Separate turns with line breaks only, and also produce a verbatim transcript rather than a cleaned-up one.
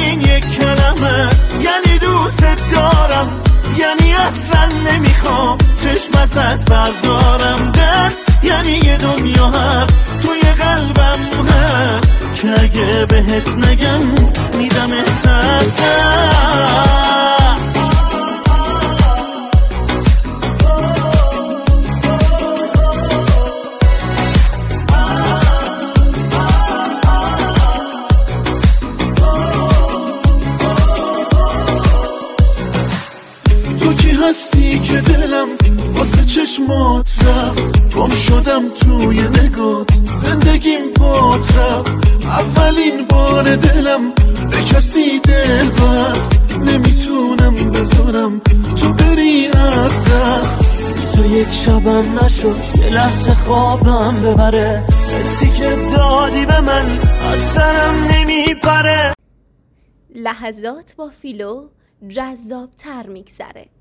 همین یک کلمه است، یعنی دوست دارم، یعنی اصلا نمیخوام چشم ازت بردارم. درد یعنی یه دنیا حرف توی قلبم هست که اگه بهت نگم میدمت از هستی که دلم واسه چشمات رفت، گم شدم توی نگات، زندگیم بات رفت. اولین بار دلم به کسی دل بست، نمیتونم بذارم تو بری از دست. تو یک شبم نشد یه لحظه خوابم ببره، حسی که دادی به من از سرم نمیپره.
لحظات با فیلو جذاب تر میگذره.